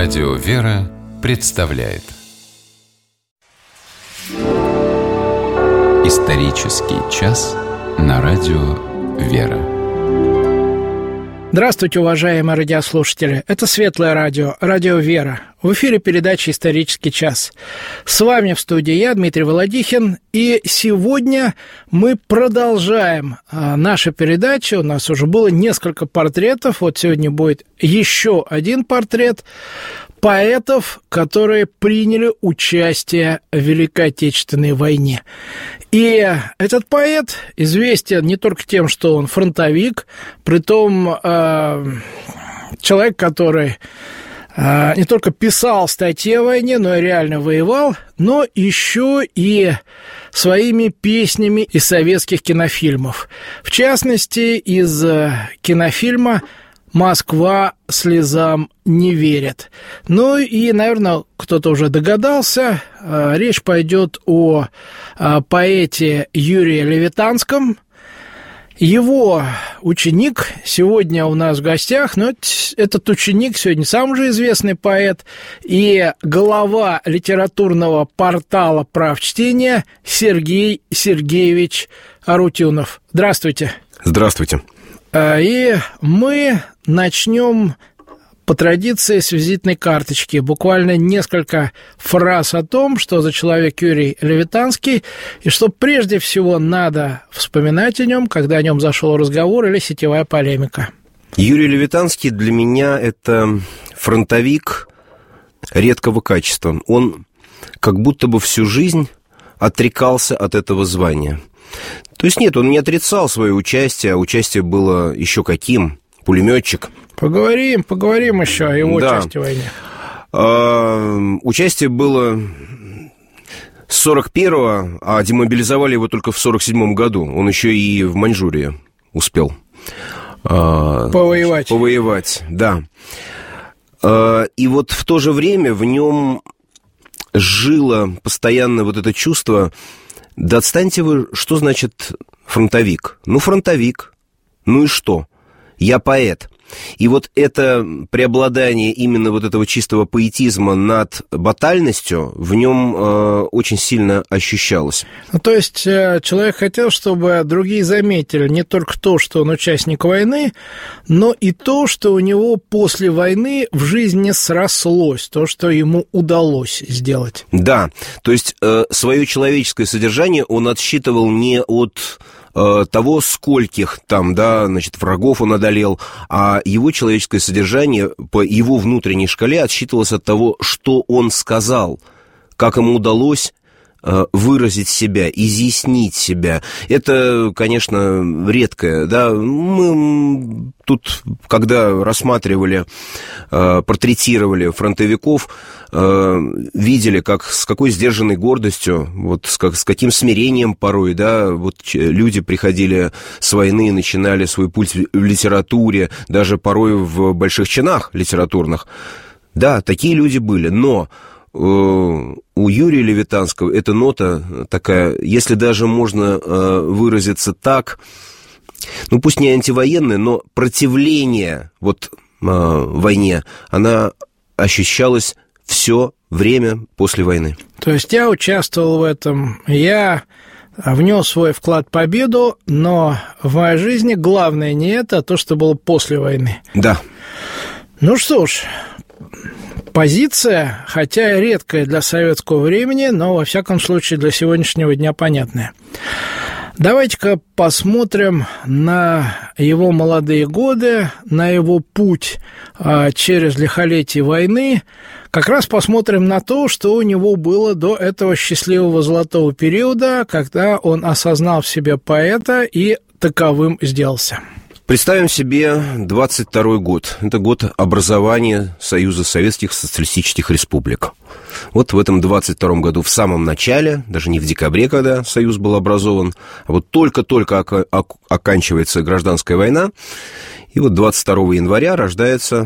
Радио «Вера» представляет исторический час на Радио «Вера». Здравствуйте, уважаемые радиослушатели. Это Светлое радио, Радио «Вера». В эфире передача «Исторический час». С вами в студии я, Дмитрий Володихин. И сегодня мы продолжаем нашу передачу. У нас уже было несколько портретов. Вот сегодня будет еще один портрет поэтов, которые приняли участие в Великой Отечественной войне. И этот поэт известен не только тем, что он фронтовик, притом человек, который не только писал статьи о войне, но и реально воевал, но еще и своими песнями из советских кинофильмов. В частности, из кинофильма «Москва слезам не верит». Ну и, наверное, кто-то уже догадался, речь пойдет о поэте Юрии Левитанском. Его ученик сегодня у нас в гостях, но этот ученик сегодня самый же известный поэт и глава литературного портала «Прав чтения» Сергей Сергеевич Арутюнов. Здравствуйте. Здравствуйте. И мы начнем по традиции с визитной карточки. Буквально несколько фраз о том, что за человек Юрий Левитанский, и что прежде всего надо вспоминать о нем, когда о нем зашел разговор или сетевая полемика. Юрий Левитанский для меня это фронтовик редкого качества. Он как будто бы всю жизнь отрекался от этого звания. То есть нет, он не отрицал свое участие, а участие было еще каким? Пулеметчик. Поговорим еще о его части в войне. Участие было с 41-го, а демобилизовали его только в 47-м году. Он еще и в Маньчжурии успел повоевать, да. И вот в то же время в нем жило постоянно вот это чувство: да отстаньте вы, что значит фронтовик? Ну, фронтовик, ну и что? Я поэт. И вот это преобладание именно вот этого чистого поэтизма над батальностью в нем очень сильно ощущалось. Ну, то есть человек хотел, чтобы другие заметили не только то, что он участник войны, но и то, что у него после войны в жизни срослось, то, что ему удалось сделать. Да, то есть свое человеческое содержание он отсчитывал не от того, скольких там, да, значит, врагов он одолел, а его человеческое содержание по его внутренней шкале отсчитывалось от того, что он сказал, как ему удалось выразить себя, изъяснить себя. Это, конечно, редкое, да. Мы тут, когда рассматривали, портретировали фронтовиков, видели, как с какой сдержанной гордостью, вот с каким смирением порой, да, вот люди приходили с войны и начинали свой путь в литературе, даже порой в больших чинах литературных. Да, такие люди были, но у Юрия Левитанского эта нота такая, если даже можно выразиться так, ну пусть не антивоенная, но противление вот войне, она ощущалась все время после войны. То есть я участвовал в этом, я внес свой вклад в победу, но в моей жизни главное не это, а то, что было после войны. Да. Ну что ж, позиция, хотя и редкая для советского времени, но, во всяком случае, для сегодняшнего дня понятная. Давайте-ка посмотрим на его молодые годы, на его путь через лихолетие войны. Как раз посмотрим на то, что у него было до этого счастливого золотого периода, когда он осознал в себе поэта и таковым сделался. Представим себе 22-й год. Это год образования Союза Советских Социалистических Республик. Вот в этом 22-м году, в самом начале, даже не в декабре, когда Союз был образован, а вот только-только оканчивается гражданская война, и вот 22 января рождается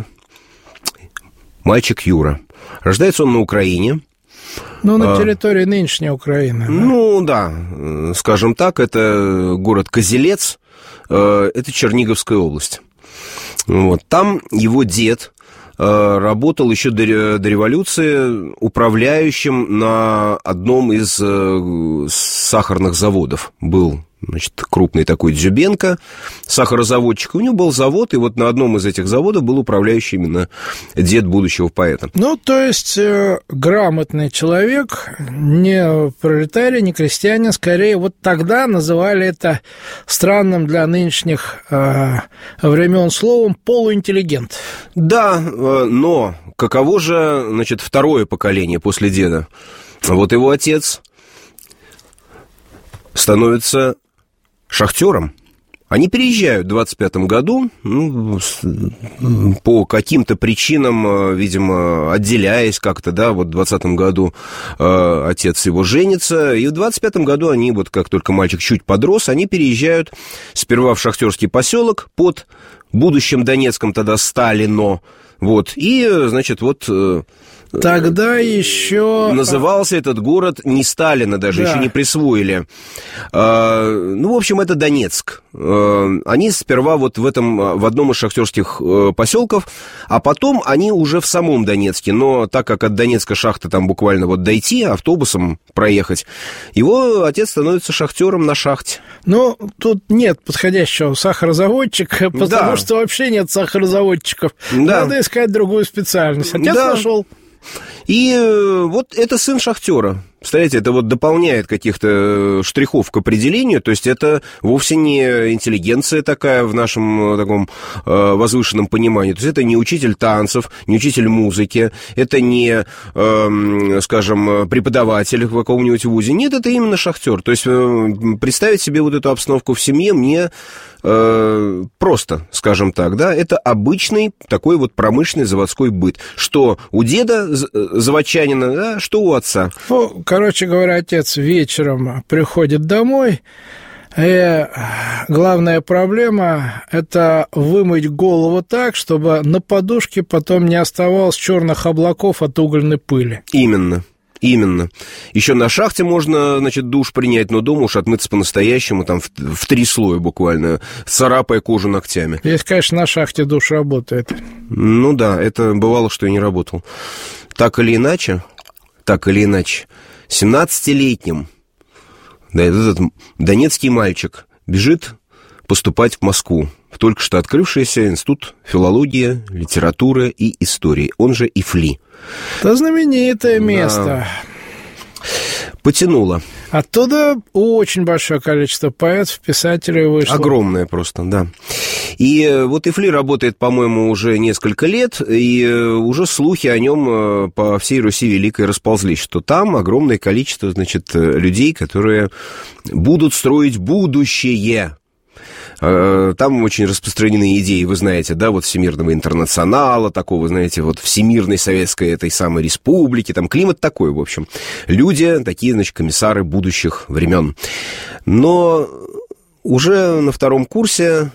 мальчик Юра. Рождается он на Украине. Ну, на территории нынешней Украины. Да? Ну, да, скажем так, это город Козелец, это Черниговская область. Вот. Там его дед работал еще до революции управляющим на одном из сахарных заводов. Был, значит, крупный такой Дзюбенко, сахарозаводчик. У него был завод, и вот на одном из этих заводов был управляющий именно дед будущего поэта. Ну, то есть грамотный человек, не пролетарий, не крестьянин, скорее вот тогда называли это странным для нынешних времен словом полуинтеллигент. Да, но каково же, значит, второе поколение после деда? Вот его отец становится шахтером. Они переезжают в 25-м году, по каким-то причинам, видимо, отделяясь как-то, да, вот в 20-м году отец его женится, и в 25-м году они, вот как только мальчик чуть подрос, они переезжают сперва в шахтерский поселок под будущим Донецком тогда Сталино, вот, и, значит, вот... Тогда еще... Назывался этот город не Сталина даже, да. Еще не присвоили. Ну, в общем, это Донецк. Они сперва вот в одном из шахтерских поселков, а потом они уже в самом Донецке. Но так как от Донецка шахты там буквально вот дойти, автобусом проехать, его отец становится шахтером на шахте. Ну, тут нет подходящего сахарозаводчика, потому что вообще нет сахарозаводчиков. Да. Надо искать другую специальность. Отец нашел. И вот это сын шахтера. Представляете, это вот дополняет каких-то штрихов к определению, то есть это вовсе не интеллигенция такая в нашем таком возвышенном понимании, то есть это не учитель танцев, не учитель музыки, это не, скажем, преподаватель в каком-нибудь вузе, нет, это именно шахтер. То есть представить себе вот эту обстановку в семье мне просто, скажем так, да, это обычный такой вот промышленный заводской быт, что у деда заводчанина, да, что у отца. Ну, короче говоря, отец вечером приходит домой, и главная проблема – это вымыть голову так, чтобы на подушке потом не оставалось черных облаков от угольной пыли. Именно. Еще на шахте можно, значит, душ принять, но дома уж отмыться по-настоящему, там, в 3 слоя буквально, царапая кожу ногтями. Если, конечно, на шахте душ работает. Ну да, это бывало, что и не работал. Так или иначе, 17-летним, да, этот донецкий мальчик бежит поступать в Москву, в только что открывшийся институт филологии, литературы и истории, он же ИФЛИ. Это знаменитое место. Да. Потянуло. Оттуда очень большое количество поэтов, писателей вышло. Огромное просто, да. И вот ИФЛИ работает, по-моему, уже несколько лет, и уже слухи о нем по всей Руси Великой расползлись, что там огромное количество, значит, людей, которые будут строить будущее. Там очень распространены идеи, вы знаете, да, вот Всемирного интернационала, такого, знаете, вот Всемирной Советской этой самой республики, там климат такой, в общем. Люди, такие, значит, комиссары будущих времен. Но уже на 2-м курсе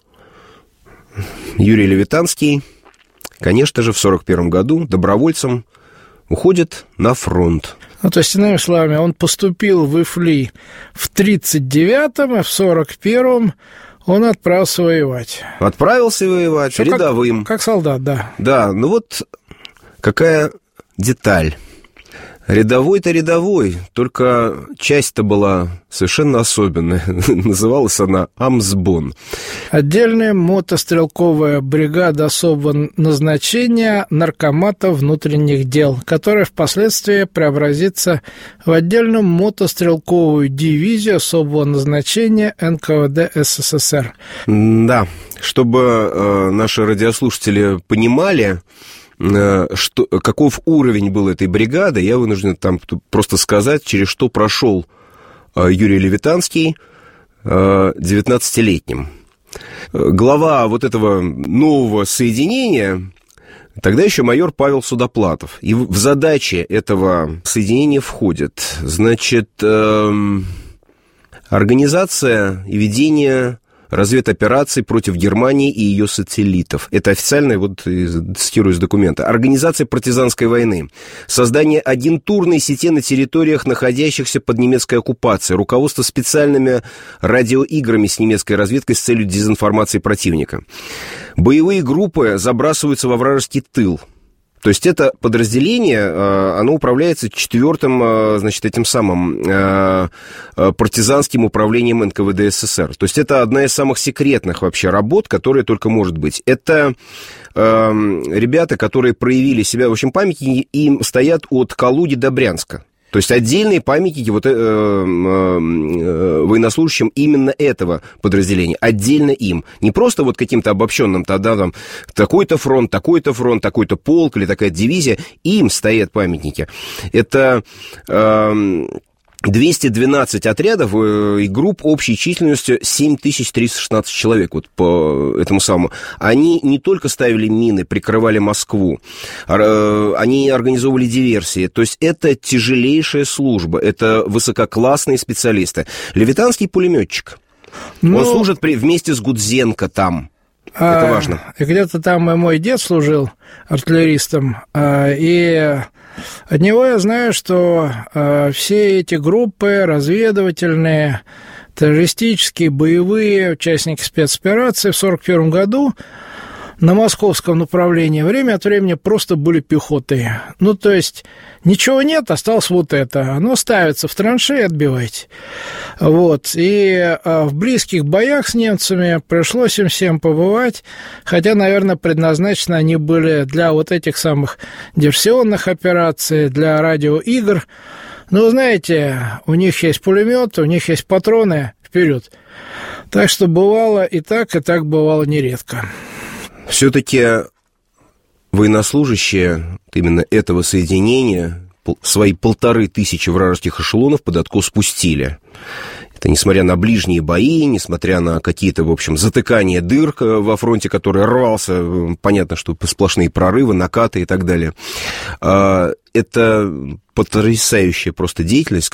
Юрий Левитанский, конечно же, в 1941 году добровольцем уходит на фронт. Ну, то есть, иными словами, он поступил в ИФЛИ в 1939-м, а в 1941-м он отправился воевать. Отправился воевать все рядовым. Как солдат, да. Да, ну вот какая деталь. Рядовой-то рядовой, только часть-то была совершенно особенная. Называлась она Амсбон. Отдельная мотострелковая бригада особого назначения наркомата внутренних дел, которая впоследствии преобразится в отдельную мотострелковую дивизию особого назначения НКВД СССР. Да, чтобы наши радиослушатели понимали, каков уровень был этой бригады, я вынужден там просто сказать, через что прошел Юрий Левитанский 19-летним. Глава вот этого нового соединения тогда еще майор Павел Судоплатов. И в задачи этого соединения входит, значит, организация и ведение разведопераций против Германии и ее сателлитов. Это официальное, вот цитирую из документа. Организация партизанской войны. Создание агентурной сети на территориях, находящихся под немецкой оккупацией. Руководство специальными радиоиграми с немецкой разведкой с целью дезинформации противника. Боевые группы забрасываются во вражеский тыл. То есть это подразделение, оно управляется 4-м, значит, этим самым партизанским управлением НКВД СССР. То есть это одна из самых секретных вообще работ, которая только может быть. Это ребята, которые проявили себя, в общем, памятники им стоят от Калуги до Брянска. То есть отдельные памятники военнослужащим именно этого подразделения, отдельно им. Не просто вот каким-то обобщенным, тогда там такой-то фронт, такой-то полк или такая-то дивизия. Им стоят памятники. Это 212 отрядов и групп общей численностью 7316 человек, вот по этому самому. Они не только ставили мины, прикрывали Москву, они организовывали диверсии. То есть это тяжелейшая служба, это высококлассные специалисты. Левитанский пулеметчик. Он служит вместе с Гудзенко там. Это важно. И где-то там и мой дед служил артиллеристом, и от него я знаю, что все эти группы разведывательные, террористические, боевые, участники спецоперации в 1941 году на московском направлении время от времени просто были пехотой. Ну, то есть ничего нет, осталось вот это. Оно ставится в траншеи, отбивайте. Вот. И в близких боях с немцами пришлось им всем побывать, хотя, наверное, предназначены они были для вот этих самых диверсионных операций, для радиоигр. Но, знаете, у них есть пулемет, у них есть патроны, вперед. Так что бывало и так бывало нередко. Все-таки военнослужащие именно этого соединения свои 1500 вражеских эшелонов под откос спустили. Это несмотря на ближние бои, несмотря на какие-то, в общем, затыкания дыр во фронте, который рвался, понятно, что сплошные прорывы, накаты и так далее. Это потрясающая просто деятельность,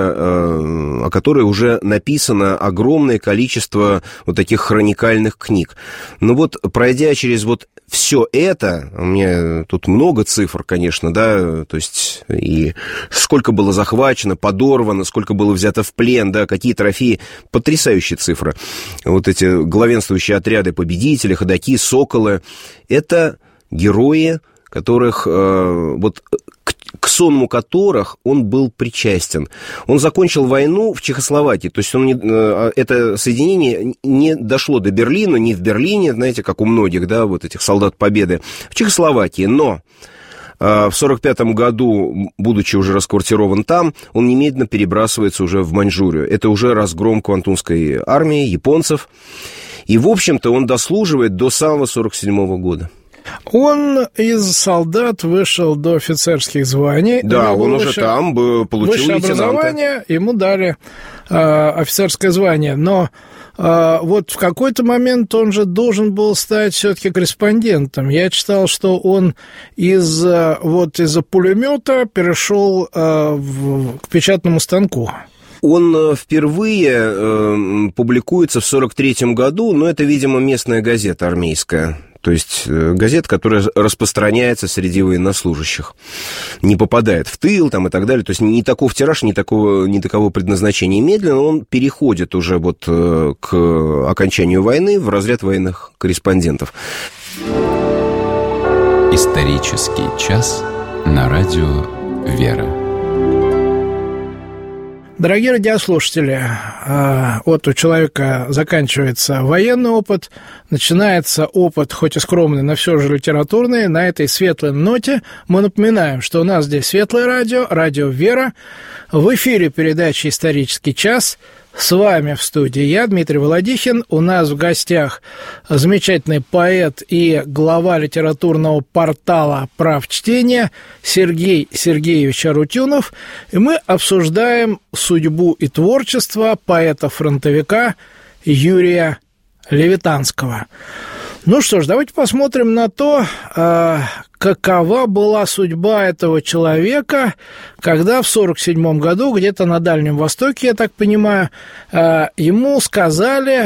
о которой уже написано огромное количество вот таких хроникальных книг. Но вот, пройдя через вот все это, у меня тут много цифр, конечно, да, то есть и сколько было захвачено, подорвано, сколько было взято в плен, да, какие трофеи, потрясающие цифры. Вот эти главенствующие отряды победители, ходаки, соколы, это герои, которых вот к сонму которых он был причастен. Он закончил войну в Чехословакии, то есть это соединение не дошло до Берлина, не в Берлине, знаете, как у многих, да, вот этих солдат Победы, в Чехословакии, но в 1945 году, будучи уже расквартирован там, он немедленно перебрасывается уже в Маньчжурию. Это уже разгром Квантунской армии, японцев, и, в общем-то, он дослуживает до самого 1947 года. Он из солдат вышел до офицерских званий. Да, он уже там получил лейтенанта. Образование, ему дали офицерское звание. Но вот в какой-то момент он же должен был стать все-таки корреспондентом. Я читал, что он из-за пулемета перешел к печатному станку. Он впервые публикуется в 1943 году, но это, видимо, местная газета армейская. То есть газета, которая распространяется среди военнослужащих, не попадает в тыл там, и так далее. То есть не таков тираж, не таково предназначение. И медленно он переходит уже вот к окончанию войны в разряд военных корреспондентов. Исторический час на радио «Вера». Дорогие радиослушатели, вот у человека заканчивается военный опыт, начинается опыт, хоть и скромный, но все же литературный. На этой светлой ноте мы напоминаем, что у нас здесь Светлое радио, радио «Вера». В эфире передача «Исторический час». С вами в студии я, Дмитрий Володихин. У нас в гостях замечательный поэт и глава литературного портала «Прав чтения» Сергей Сергеевич Арутюнов. И мы обсуждаем судьбу и творчество поэта-фронтовика Юрия Левитанского. Ну что ж, давайте посмотрим на то, какова была судьба этого человека, когда в 1947 году, где-то на Дальнем Востоке, я так понимаю, ему сказали: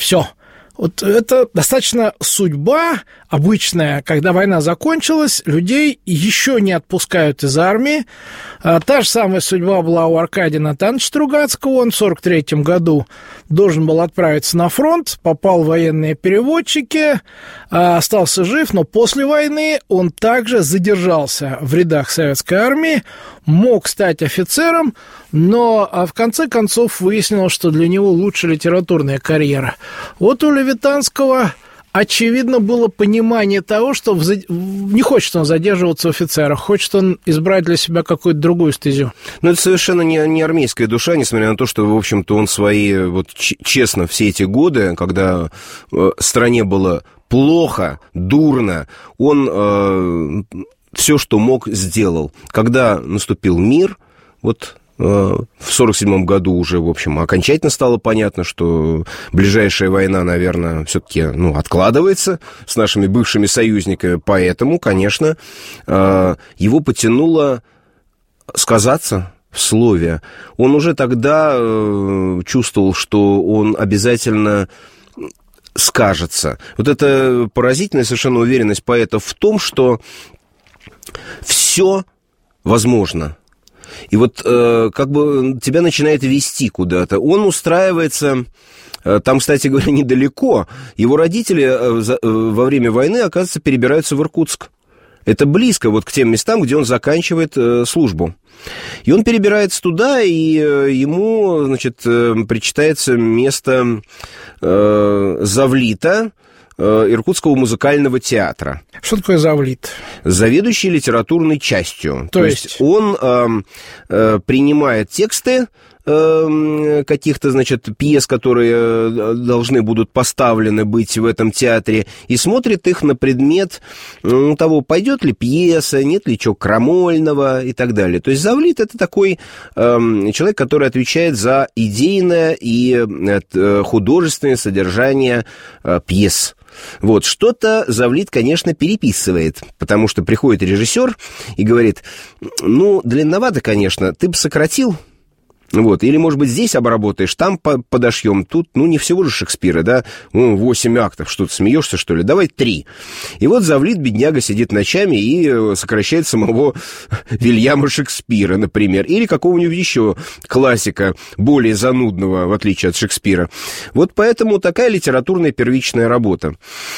Все. Вот это достаточно судьба обычная, когда война закончилась, людей еще не отпускают из армии. Та же самая судьба была у Аркадия Натановича Стругацкого. Он в 1943 году должен был отправиться на фронт, попал в военные переводчики, остался жив, но после войны он также задержался в рядах советской армии, мог стать офицером, но в конце концов выяснилось, что для него лучше литературная карьера. Вот у Левитанского, очевидно, было понимание того, что не хочет он задерживаться в офицерах, хочет он избрать для себя какую-то другую стезю. Но это совершенно не армейская душа, несмотря на то, что, в общем-то, он свои, вот честно, все эти годы, когда стране было плохо, дурно, он все, что мог, сделал. Когда наступил мир, вот в 1947 году уже, в общем, окончательно стало понятно, что ближайшая война, наверное, все-таки откладывается с нашими бывшими союзниками. Поэтому, конечно, его потянуло сказаться в слове. Он уже тогда чувствовал, что он обязательно скажется. Вот это поразительная совершенно уверенность поэта в том, что все возможно. И вот как бы тебя начинает вести куда-то. Он устраивается, там, кстати говоря, недалеко. Его родители во время войны, оказывается, перебираются в Иркутск. Это близко вот к тем местам, где он заканчивает службу. И он перебирается туда, и ему, значит, причитается место завлита Иркутского музыкального театра. Что такое завлит? Заведующий литературной частью. То есть он принимает тексты каких-то, значит, пьес, которые должны будут поставлены быть в этом театре, и смотрит их на предмет того, пойдет ли пьеса, нет ли чего крамольного и так далее. То есть завлит — это такой человек, который отвечает за идейное и художественное содержание пьес. Вот, что-то завлит, конечно, переписывает, потому что приходит режиссер и говорит: ну, длинновато, конечно, ты бы сократил. Вот, или, может быть, здесь обработаешь, там подошьем. Тут, ну, не всего же Шекспира, да? 8 актов, что ты смеешься, что ли? Давай 3. И вот завлит, бедняга, сидит ночами и сокращает самого Вильяма Шекспира, например. Или какого-нибудь еще классика, более занудного, в отличие от Шекспира. Вот поэтому такая литературная первичная работа.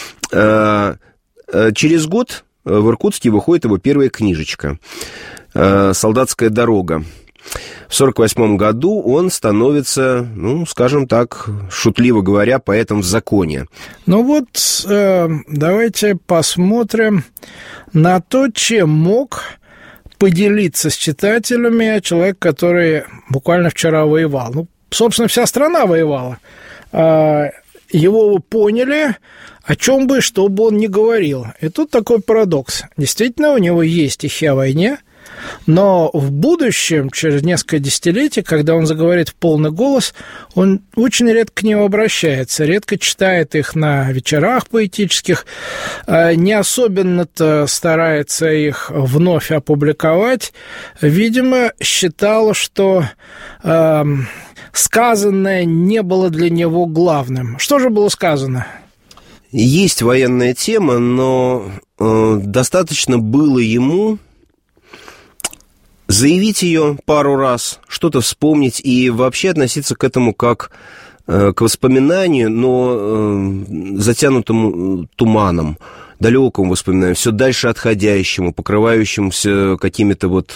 Через год в Иркутске выходит его первая книжечка «Солдатская дорога». В 1948 году он становится, ну, скажем так, шутливо говоря, поэтом в законе. Ну вот, давайте посмотрим на то, чем мог поделиться с читателями человек, который буквально вчера воевал. Ну, собственно, вся страна воевала. Его поняли, о чем бы, что бы он ни говорил. И тут такой парадокс. Действительно, у него есть стихи о войне, но в будущем, через несколько десятилетий, когда он заговорит в полный голос, он очень редко к ним обращается, редко читает их на вечерах поэтических, не особенно-то старается их вновь опубликовать. Видимо, считал, что сказанное не было для него главным. Что же было сказано? Есть военная тема, но достаточно было ему заявить ее пару раз, что-то вспомнить и вообще относиться к этому как к воспоминанию, но затянутому туманом, далекому воспоминанию, все дальше отходящему, покрывающемуся какими-то вот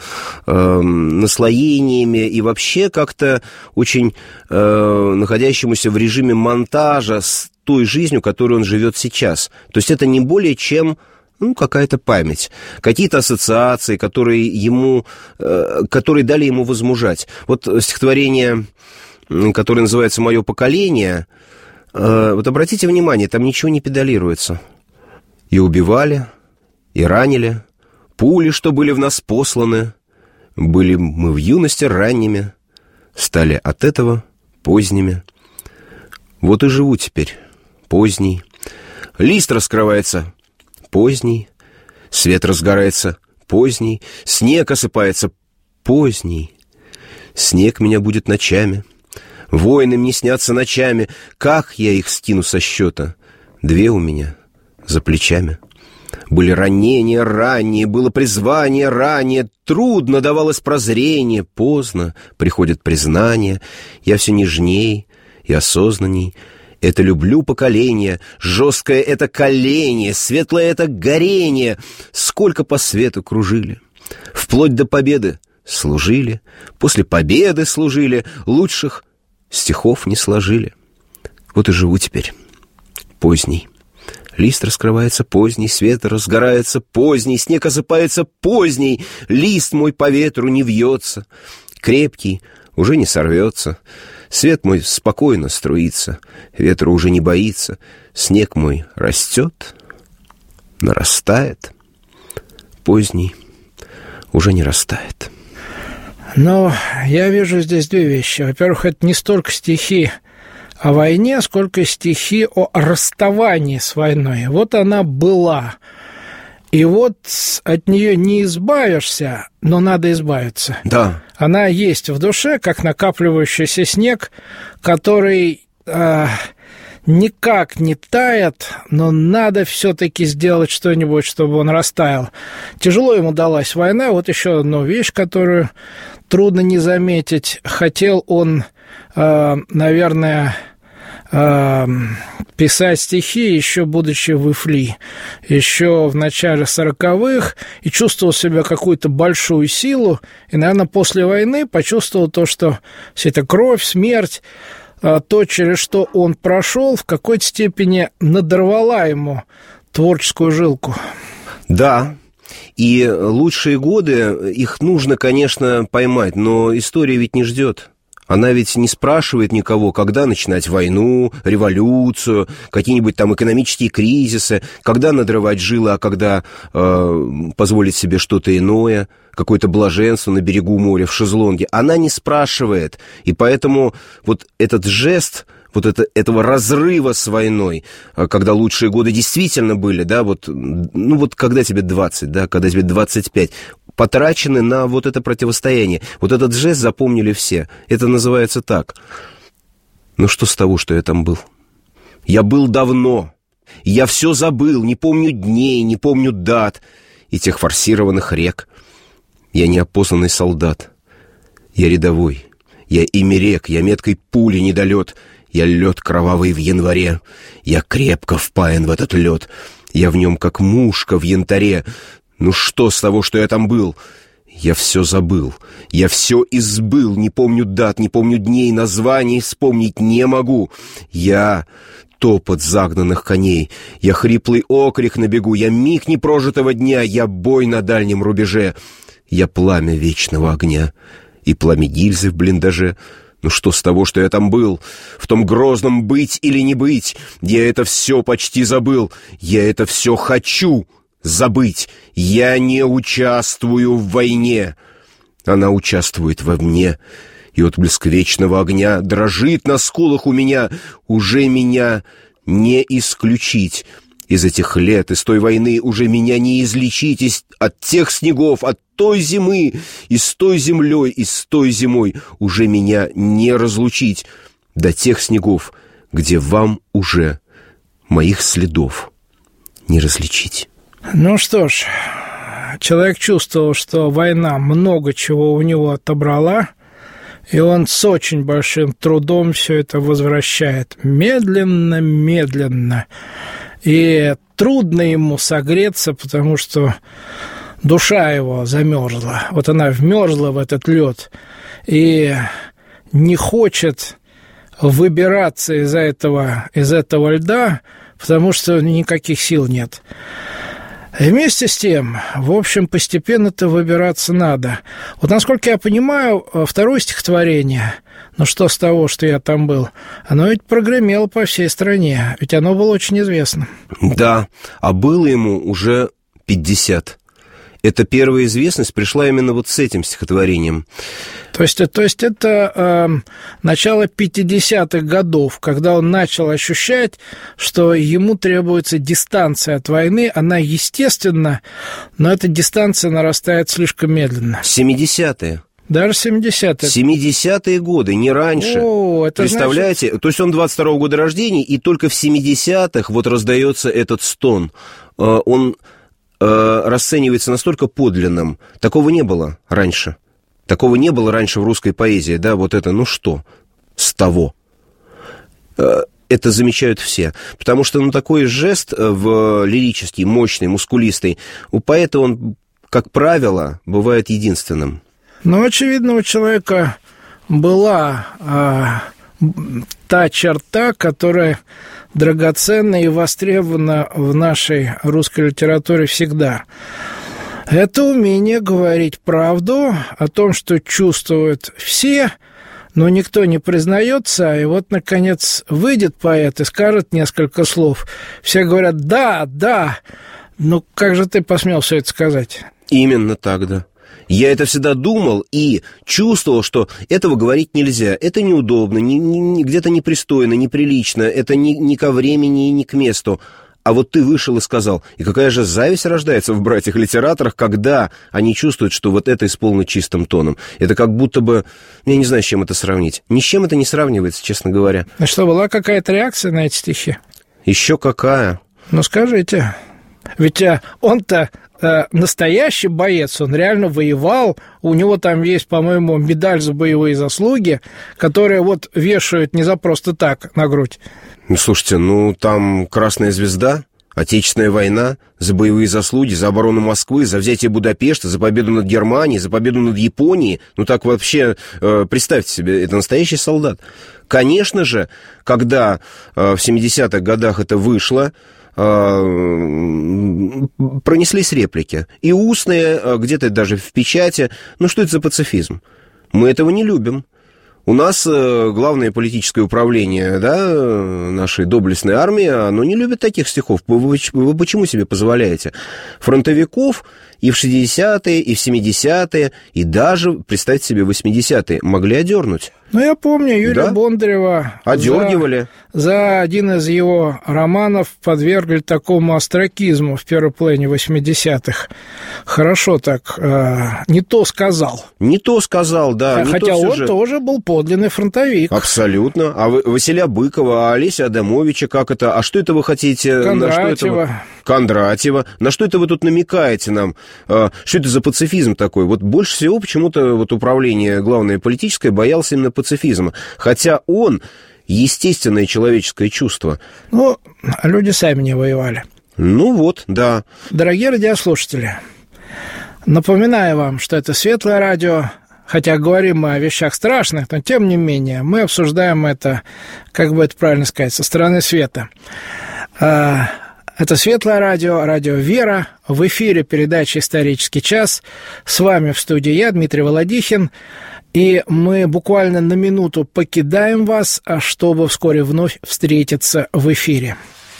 наслоениями и вообще как-то очень находящемуся в режиме монтажа с той жизнью, которой он живет сейчас. То есть это не более чем какая-то память, какие-то ассоциации, которые дали ему возмужать. Вот стихотворение, которое называется «Мое поколение», вот обратите внимание, там ничего не педалируется. И убивали, и ранили, пули, что были в нас посланы, были мы в юности ранними, стали от этого поздними. Вот и живу теперь, поздний. Лист раскрывается, поздний, свет разгорается, поздний, снег осыпается, поздний. Снег меня будет ночами, Войны мне снятся ночами, как я их скину со счета? 2 у меня за плечами. Были ранения ранние, было призвание ранее, трудно давалось прозрение, поздно приходит признание. Я все нежней и осознанней. Это люблю поколение, жесткое это коление, светлое это горение. Сколько по свету кружили, вплоть до победы служили, после победы служили, лучших стихов не сложили. Вот и живу теперь, поздний. Лист раскрывается поздний, свет разгорается поздний, снег осыпается поздний, лист мой по ветру не вьется, крепкий уже не сорвется, свет мой спокойно струится, ветру уже не боится, снег мой растет, нарастает, поздний уже не растает. Но я вижу здесь 2 вещи. Во-первых, это не столько стихи о войне, сколько стихи о расставании с войной. Вот она была. И вот от нее не избавишься, но надо избавиться. Да. Она есть в душе, как накапливающийся снег, который никак не тает, но надо все-таки сделать что-нибудь, чтобы он растаял. Тяжело ему далась война. Вот еще одна вещь, которую трудно не заметить. Хотел он, наверное, писать стихи, еще будучи в Ифли, еще в начале 40-х, и чувствовал себя какую-то большую силу, и, наверное, после войны почувствовал то, что вся эта кровь, смерть, то, через что он прошел, в какой-то степени надорвала ему творческую жилку. Да, и лучшие годы, их нужно, конечно, поймать, но история ведь не ждет. Она ведь не спрашивает никого, когда начинать войну, революцию, какие-нибудь там экономические кризисы, когда надрывать жилы, а когда позволить себе что-то иное, какое-то блаженство на берегу моря, в шезлонге. Она не спрашивает, и поэтому вот этот жест этого разрыва с войной, когда лучшие годы действительно были, да, вот когда тебе 20, да, когда тебе 25, потрачены на вот это противостояние. Вот этот жест запомнили все. Это называется так. Ну что с того, что я там был? Я был давно. Я все забыл, не помню дней, не помню дат и тех форсированных рек. Я неопознанный солдат. Я рядовой. Я имя рек, я меткой пули недолет. Я лед кровавый в январе. Я крепко впаян в этот лед. Я в нем, как мушка в янтаре. Ну что с того, что я там был? Я все забыл. Я все избыл. Не помню дат, не помню дней, названий вспомнить не могу. Я топот загнанных коней. Я хриплый окрик на бегу. Я миг непрожитого дня. Я бой на дальнем рубеже. Я пламя вечного огня. И пламя гильзы в блиндаже. Ну что с того, что я там был? В том грозном быть или не быть? Я это все почти забыл. Я это все хочу забыть. Я не участвую в войне. Она участвует во мне. И отблеск вечного огня дрожит на скулах у меня. Уже меня не исключить. Из этих лет, из той войны уже меня не излечить. От тех снегов, от той зимы, и с той землей, и с той зимой уже меня не разлучить. До тех снегов, где вам уже моих следов не различить. Ну что ж, человек чувствовал, что война много чего у него отобрала, и он с очень большим трудом все это возвращает. Медленно, медленно. И трудно ему согреться, потому что душа его замерзла. Вот она вмерзла в этот лед и не хочет выбираться из этого льда, потому что никаких сил нет. И вместе с тем, в общем, постепенно-то выбираться надо. Вот, насколько я понимаю, второе стихотворение, ну что с того, что я там был, оно ведь прогремело по всей стране, ведь оно было очень известно. Да, а было ему уже 50. Эта первая известность пришла именно вот с этим стихотворением. То есть это начало 50-х годов, когда он начал ощущать, что ему требуется дистанция от войны. Она естественна, но эта дистанция нарастает слишком медленно. 70-е. Даже 70-е. 70-е годы, не раньше. Это представляете? Значит... То есть он 22-го года рождения, и только в 70-х вот раздается этот стон. Он расценивается настолько подлинным. Такого не было раньше. Такого не было раньше в русской поэзии. Да, вот это, ну что с того? Это замечают все. Потому что такой жест лирический, мощный, мускулистый, у поэта он, как правило, бывает единственным. Ну, очевидно, у человека была та черта, которая драгоценна и востребована в нашей русской литературе всегда. Это умение говорить правду о том, что чувствуют все, но никто не признается, и вот, наконец, выйдет поэт и скажет несколько слов. Все говорят «да», ну как же ты посмел все это сказать? Именно так, да. Я это всегда думал и чувствовал, что этого говорить нельзя. Это неудобно, где-то непристойно, неприлично, это ни ко времени и ни к месту. А вот ты вышел и сказал. И какая же зависть рождается в братьях-литераторах, когда они чувствуют, что вот это исполнено чистым тоном. Это как будто бы... Я не знаю, с чем это сравнить. Ни с чем это не сравнивается, честно говоря. А что, была какая-то реакция на эти стихи? Еще какая? Ну, скажите. Ведь он-то настоящий боец, он реально воевал. У него там есть, по-моему, медаль за боевые заслуги, которые вот вешают не за просто так на грудь. Ну, слушайте, там Красная Звезда, Отечественная война, за боевые заслуги, за оборону Москвы, за взятие Будапешта, за победу над Германией, за победу над Японией. Так вообще, представьте себе, это настоящий солдат. Конечно же, когда в 70-х годах это вышло, пронеслись реплики. И устные, где-то даже в печати. Что это за пацифизм? Мы этого не любим. У нас главное политическое управление, да, нашей доблестной армии, оно не любит таких стихов. Вы почему себе позволяете? Фронтовиков и в 60-е, и в 70-е, и даже, представьте себе, 80-е могли одернуть. Я помню, Юрия Бондарева одергивали. За один из его романов подвергли такому остракизму в первой половине 80-х. Хорошо так, не то сказал. Не то сказал, да. Хотя он тоже был подлинный фронтовик. Абсолютно. А Василия Быкова, а Олеся Адамовича, как это? А что это вы хотите? Кондратьева. На что это вы тут намекаете нам? Что это за пацифизм такой? Вот больше всего почему-то управление главное политическое боялось именно пацифизма. Хотя он естественное человеческое чувство. Люди сами не воевали. Да. Дорогие радиослушатели, напоминаю вам, что это Светлое радио. Хотя говорим мы о вещах страшных, но тем не менее мы обсуждаем это, как бы это правильно сказать, со стороны света. Это Светлое радио, радио «Вера». В эфире передача «Исторический час». С вами в студии я, Дмитрий Володихин. И мы буквально на минуту покидаем вас, чтобы вскоре вновь встретиться в эфире.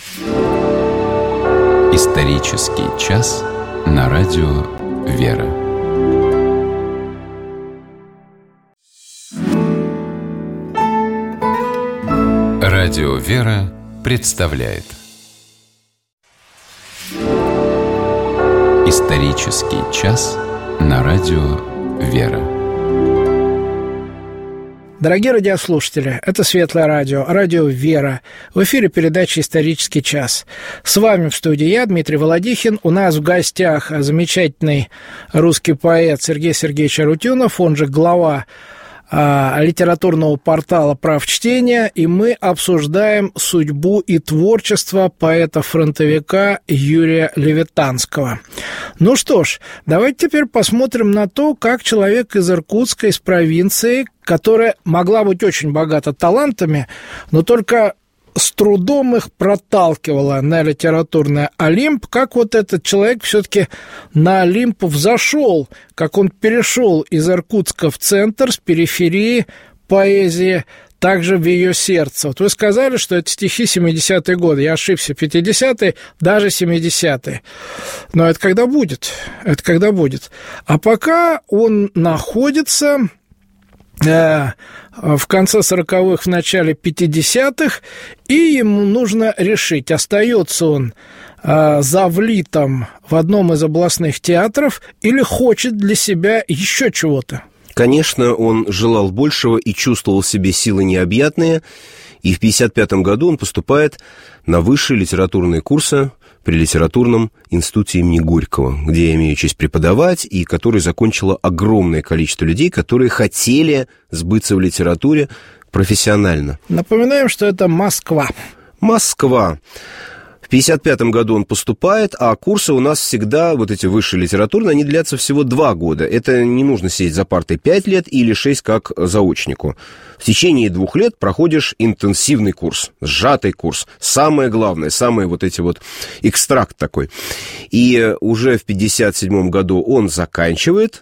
Исторический час на радио «Вера». Радио «Вера» представляет Исторический час на радио «Вера». Дорогие радиослушатели, это Светлое радио, радио «Вера». В эфире передача «Исторический час». С вами в студии я, Дмитрий Володихин. У нас в гостях замечательный русский поэт Сергей Сергеевич Арутюнов, он же глава литературного портала «Прав чтения», и мы обсуждаем судьбу и творчество поэта-фронтовика Юрия Левитанского. Что ж, давайте теперь посмотрим на то, как человек из Иркутска, из провинции, которая могла быть очень богата талантами, но только с трудом их проталкивала на литературный Олимп, как вот этот человек все-таки на Олимп взошел, как он перешел из Иркутска в центр, с периферии поэзии, также в ее сердце. Вы сказали, что это стихи 70-е годы. Я ошибся, 50-е, даже 70-е. Но это когда будет? Это когда будет? А пока он находится в конце 40-х, в начале 50-х, и ему нужно решить, остается он завлитом в одном из областных театров или хочет для себя еще чего-то. Конечно, он желал большего и чувствовал в себе силы необъятные, и в 1955 году он поступает на высшие литературные курсы при Литературном институте имени Горького, где я имею честь преподавать, и который закончило огромное количество людей, которые хотели сбыться в литературе профессионально. Напоминаем, что это Москва. Москва. В 1955 году он поступает, а курсы у нас всегда, вот эти высшие литературные, они длятся всего 2 года. Это не нужно сидеть за партой 5 лет или 6, как заочнику. В течение 2 лет проходишь интенсивный курс, сжатый курс. Самое главное, самый вот эти вот экстракт такой. И уже в 1957 году он заканчивает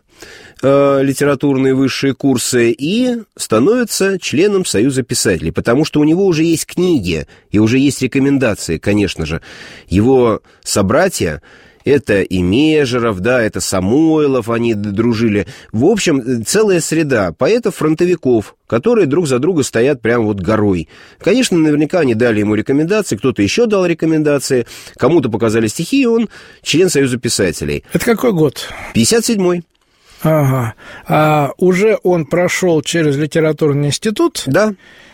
литературные высшие курсы и становится членом Союза писателей, потому что у него уже есть книги и уже есть рекомендации, конечно же. Его собратья, это и Межеров, да, это Самойлов, они дружили. В общем, целая среда поэтов-фронтовиков, которые друг за друга стоят прямо вот горой. Конечно, наверняка они дали ему рекомендации, кто-то еще дал рекомендации, кому-то показали стихи, и он член Союза писателей. Это какой год? 57-й. Ага. А уже он прошел через литературный институт, да,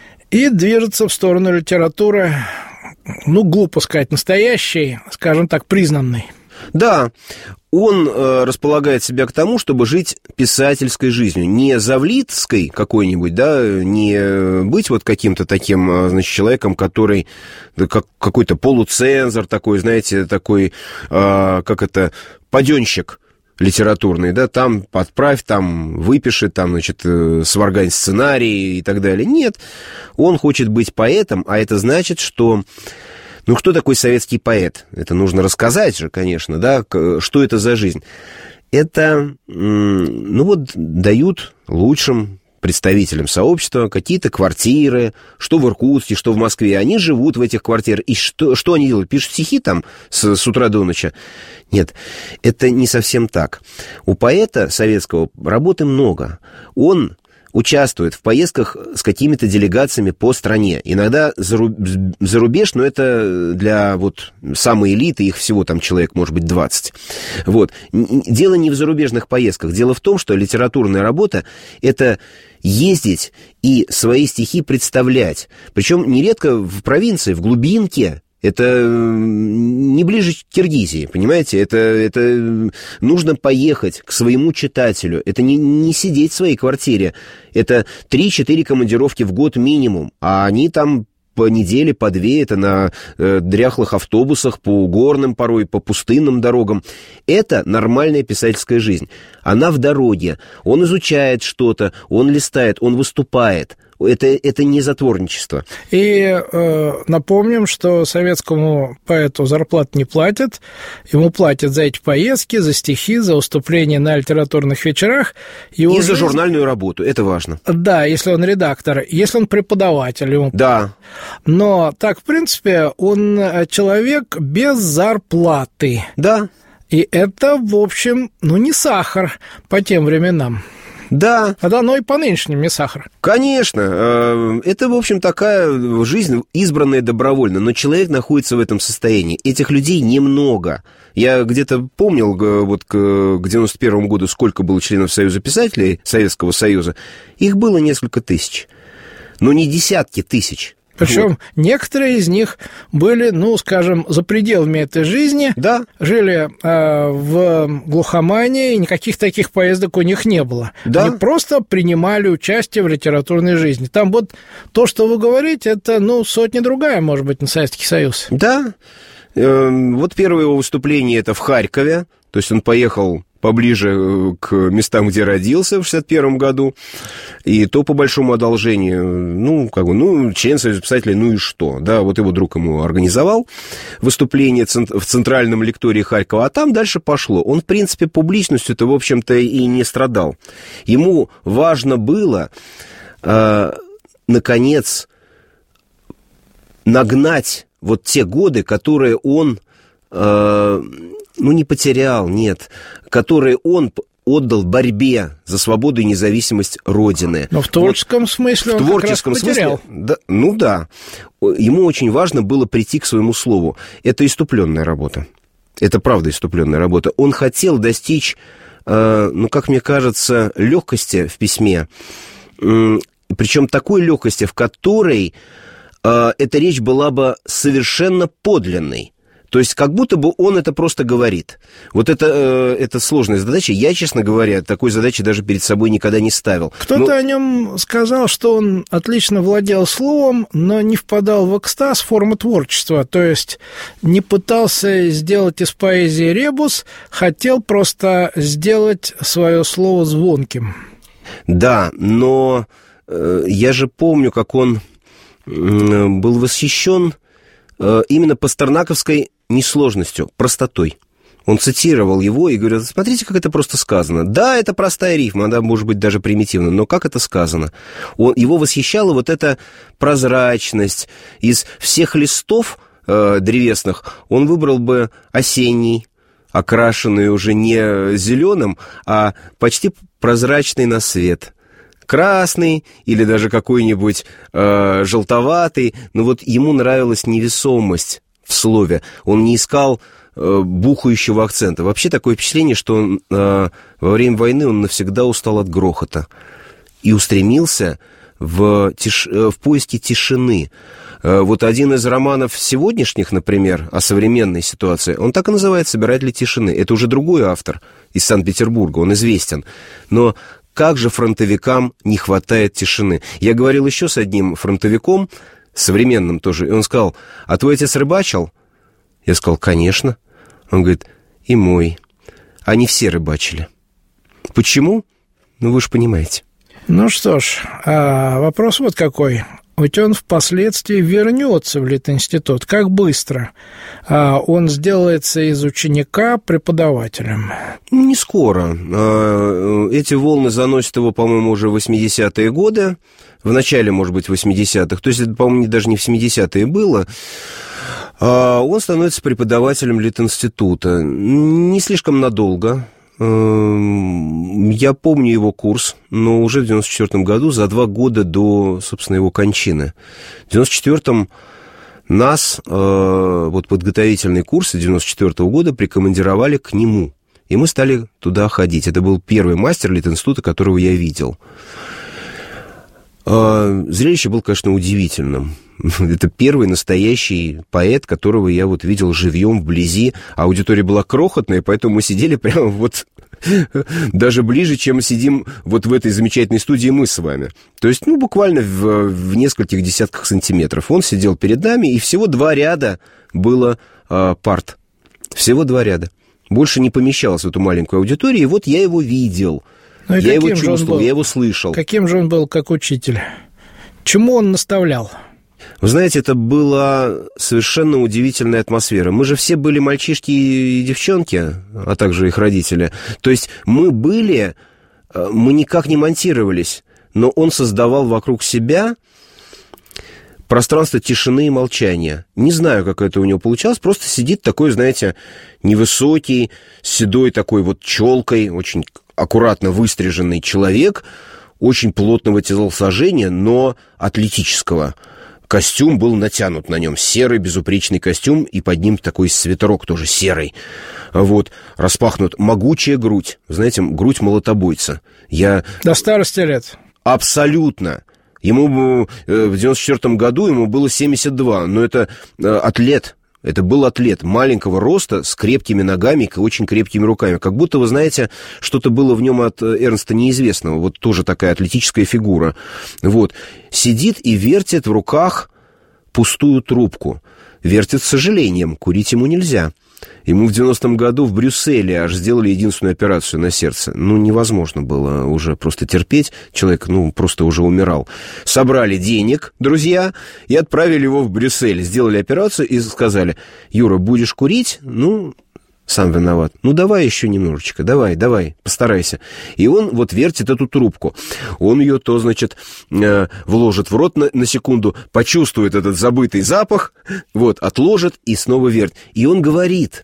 и движется в сторону литературы, ну, глупо сказать, настоящей, скажем так, признанной. Да, он располагает себя к тому, чтобы жить писательской жизнью, не завлитской какой-нибудь, да, не быть вот каким-то таким, значит, человеком, который как какой-то полуцензор такой, знаете, такой, как это, паденщик литературный, да, там подправь, там выпиши, там, значит, сваргань сценарий и так далее. Нет, он хочет быть поэтом, а это значит, что... Ну, кто такой советский поэт? Это нужно рассказать же, конечно, да, что это за жизнь. Это, ну, вот, дают лучшим представителям сообщества какие-то квартиры, что в Иркутске, что в Москве. Они живут в этих квартирах. И что они делают? Пишут стихи там с утра до ночи? Нет, это не совсем так. У поэта советского работы много. Он участвует в поездках с какими-то делегациями по стране. Иногда за рубеж, но это для вот самой элиты, их всего там человек, может быть, 20. Вот. Дело не в зарубежных поездках. Дело в том, что литературная работа – это ездить и свои стихи представлять. Причем нередко в провинции, в глубинке. Это не ближе к Киргизии, понимаете? Это нужно поехать к своему читателю. Это не сидеть в своей квартире. Это 3-4 командировки в год минимум. А они там по неделе, по 2, это на дряхлых автобусах, по горным порой, по пустынным дорогам. Это нормальная писательская жизнь. Она в дороге. Он изучает что-то, он листает, он выступает. Это не затворничество. И напомним, что советскому поэту зарплату не платят. Ему платят за эти поездки, за стихи, за выступления на литературных вечерах. И за журнальную работу, это важно. Да, если он редактор, если он преподаватель. Ему... Да. Но так, в принципе, он человек без зарплаты. Да. И это, в общем, ну, не сахар по тем временам. Да. А да, но и по нынешним не сахар. Конечно. Это, в общем, такая жизнь, избранная добровольно. Но человек находится в этом состоянии. Этих людей немного. Я где-то помнил вот к 91 году, сколько было членов Союза писателей, Советского Союза. Их было несколько тысяч. Но не десятки тысяч. Причем вот. Некоторые из них были, ну, скажем, за пределами этой жизни, да. Жили в глухомании, и никаких таких поездок у них не было. Да. Они просто принимали участие в литературной жизни. Там вот то, что вы говорите, это, ну, сотня-другая, может быть, на Советский Союз. Да. Вот первое его выступление это в Харькове, то есть он поехал поближе к местам, где родился в 61 году, и то по большому одолжению, член Союза писателей, ну и что, да, вот его друг ему организовал выступление в центральном лектории Харькова, а там дальше пошло. Он, в принципе, публичностью-то, в общем-то, и не страдал. Ему важно было, наконец, нагнать вот те годы, которые он... не потерял, нет, которые он отдал борьбе за свободу и независимость Родины. Но в творческом смысле он как раз потерял. Да, ну да. Ему очень важно было прийти к своему слову. Это исступленная работа. Это правда исступленная работа. Он хотел достичь как мне кажется, легкости в письме. Причем такой легкости, в которой эта речь была бы совершенно подлинной. То есть как будто бы он это просто говорит. Вот это сложная задача. Я, честно говоря, такой задачи даже перед собой никогда не ставил. Кто-то о нем сказал, что он отлично владел словом, но не впадал в экстаз формы творчества. То есть не пытался сделать из поэзии ребус, хотел просто сделать свое слово звонким. Да, но я же помню, как он был восхищен именно пастернаковской несложностью, простотой. Он цитировал его и говорил: смотрите, как это просто сказано. Да, это простая рифма, она может быть даже примитивна, но как это сказано? Его восхищала вот эта прозрачность. Из всех листов древесных он выбрал бы осенний, окрашенный уже не зеленым, а почти прозрачный на свет. Красный или даже какой-нибудь желтоватый. Но вот ему нравилась невесомость в слове. Он не искал бухающего акцента. Вообще такое впечатление, что он, во время войны он навсегда устал от грохота и устремился в поиске тишины. Вот один из романов сегодняшних, например, о современной ситуации, он так и называется «Собиратели тишины». Это уже другой автор из Санкт-Петербурга, он известен. Но как же фронтовикам не хватает тишины? Я говорил еще с одним фронтовиком, современным тоже, и он сказал: а твой отец рыбачил? Я сказал: конечно. Он говорит: и мой. Они все рыбачили. Почему? Ну, вы же понимаете. Ну что ж, вопрос вот какой. Ведь он впоследствии вернется в Литинститут. Как быстро он сделается из ученика преподавателем? Не скоро. Эти волны заносят его, по-моему, уже в 80-е годы. В начале, может быть, 80-х. То есть это, по-моему, даже не в 70-е было. Он становится преподавателем Литинститута. Не слишком надолго. Я помню его курс, но уже в 94 году, за 2 года до, собственно, его кончины. В 94-м нас, вот подготовительные курсы 94 года, прикомандировали к нему. И мы стали туда ходить. Это был первый мастер Литинститута, которого я видел. Зрелище было, конечно, удивительным. Это первый настоящий поэт, которого я вот видел живьем вблизи. Аудитория была крохотная, поэтому мы сидели прямо вот даже ближе, чем сидим вот в этой замечательной студии мы с вами. То есть, буквально в нескольких десятках сантиметров. Он сидел перед нами, и всего 2 ряда было парт. Всего 2 ряда. Больше не помещалось в эту маленькую аудиторию, и вот я его видел. Я его чувствовал, я его слышал. Каким же он был как учитель? Чему он наставлял? Вы знаете, это была совершенно удивительная атмосфера. Мы же все были мальчишки и девчонки, а также их родители. То есть мы никак не монтировались, но он создавал вокруг себя пространство тишины и молчания. Не знаю, как это у него получалось, просто сидит такой, знаете, невысокий, седой такой вот челкой, очень аккуратно выстриженный человек, очень плотного телосложения, но атлетического. Костюм был натянут на нем, серый безупречный костюм, и под ним такой свитерок тоже серый. Вот, распахнут, могучая грудь, знаете, грудь молотобойца. До старости лет? Абсолютно. Ему в 94 году ему было 72, но это атлет. Это был атлет маленького роста, с крепкими ногами и очень крепкими руками. Как будто, вы знаете, что-то было в нем от Эрнста Неизвестного. Вот тоже такая атлетическая фигура. Вот. Сидит и вертит в руках пустую трубку. Вертит с сожалением, курить ему нельзя. Ему в 90-м году в Брюсселе аж сделали единственную операцию на сердце. Невозможно было уже просто терпеть. Человек, просто уже умирал. Собрали денег, друзья, и отправили его в Брюссель. Сделали операцию и сказали: Юра, будешь курить? Сам виноват. Давай еще немножечко, давай, постарайся. И он вот вертит эту трубку. Он ее то, значит, вложит в рот на секунду, почувствует этот забытый запах, вот, отложит и снова вертит. И он говорит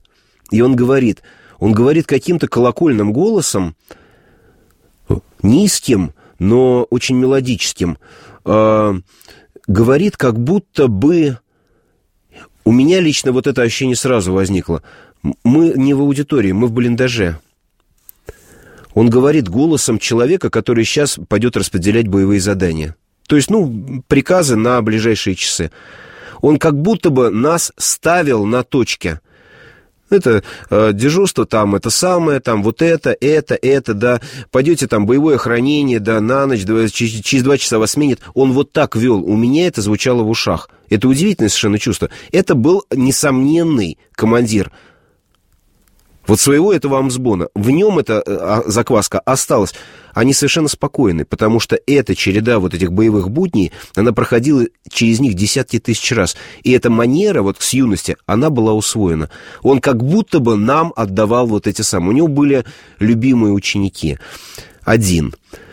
каким-то колокольным голосом, низким, но очень мелодическим. Говорит, как будто бы... У меня лично вот это ощущение сразу возникло. Мы не в аудитории, мы в блиндаже. Он говорит голосом человека, который сейчас пойдет распределять боевые задания. То есть, приказы на ближайшие часы. Он как будто бы нас ставил на точке. Это дежурство там, это самое, там вот это, да. Пойдете там боевое хранение, да, на ночь, через 2 часа вас сменит. Он вот так вел. У меня это звучало в ушах. Это удивительное совершенно чувство. Это был несомненный командир вот своего этого амсбона. В нем эта закваска осталась. Они совершенно спокойны, потому что эта череда вот этих боевых будней, она проходила через них десятки тысяч раз. И эта манера вот с юности, она была усвоена. Он как будто бы нам отдавал вот эти самые. У него были любимые ученики. Один.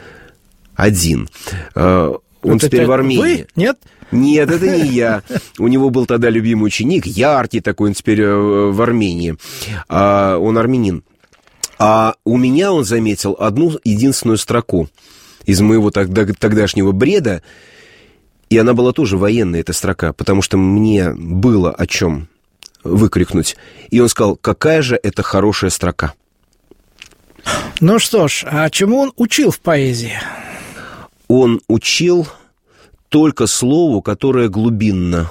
Он теперь в Армении. Вы? Нет? Нет, это не я. У него был тогда любимый ученик, яркий такой, он теперь в Армении. Он армянин. А у меня он заметил одну единственную строку из моего тогдашнего бреда, и она была тоже военная, эта строка, потому что мне было о чем выкрикнуть. И он сказал, какая же это хорошая строка. Ну что ж, а чему он учил в поэзии? Он учил только слову, которое глубинно.